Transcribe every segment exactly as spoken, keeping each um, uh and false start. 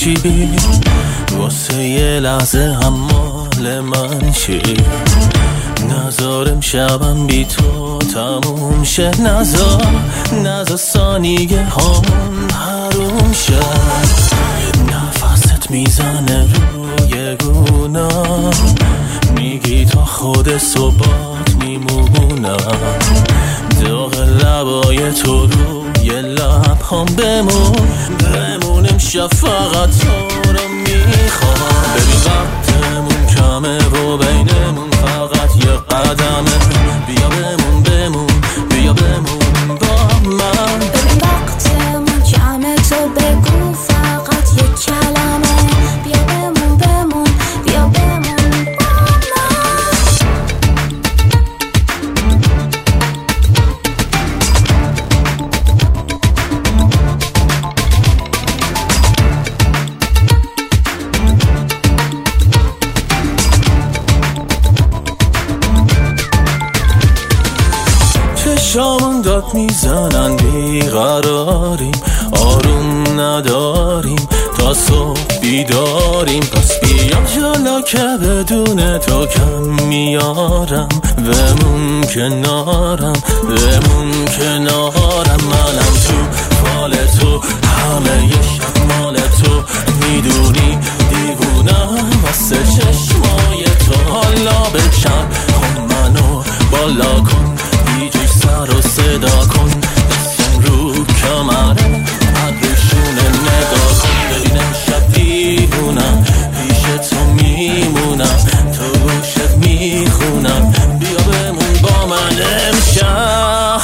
باشی، واسه یه لحظه هم مال من شی. نذارم شبم بی تو تموم شه، نذار نذار ثانیه هامون حروم شه. نفست میزنه روی گونام، میگی تا خود صبحات میمونم. داغ لبای تو روی لب هم بمون بمون امشب فقط تو رو میخوام. ببین وقتمون کمه و بینمون فقط یه قدمه، بیا بمون بمون بیا بمون با من. ببین وقتمون کمه تو بگو فقط یه کلمه، بیا بمون بمون بیا بمون با من. چشامون داد میزنن بیقراریم، آروم نداریم تا صبح بیداریم. پس بیا جلو که بدون تو کم میارم، بمون کنارم بمون کنارم. منم تو فال تو همه یه شب مال تو، میدونی دیوونم واسه چشمای تو. حالا بکن خون منو بالا کن، سر و صدا کن، دستم رو کمره عدوشونه نگاه کن. ببین امشب دیوونم پیش تو میمونم، تو گوشت میخونم، بیا بمون با من امشب.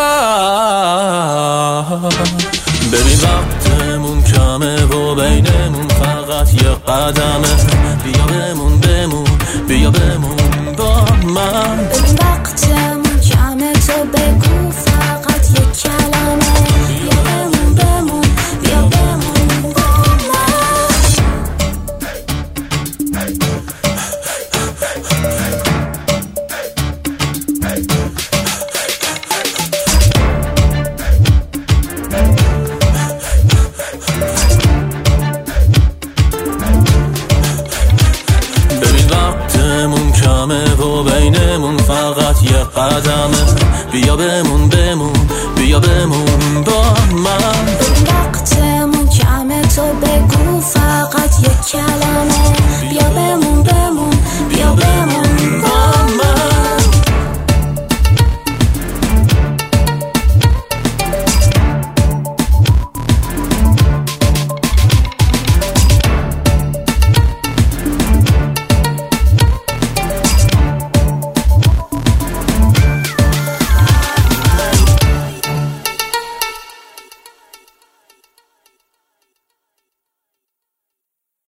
ببین وقتمون کمه و بینمون فقط یه قدمه، بیا بمون بمون بیا بمون با من. ببین وقتمون کمه تو بگو فقط یه کلمه، بیا بمون بمون بیا بمون با من. ببین وقتمون کمه و بینمون فقط یه قدمه، بیا بمون بمون بیا بمون با من. ببین وقتمون کمه تو بگو فقط یه کلمه.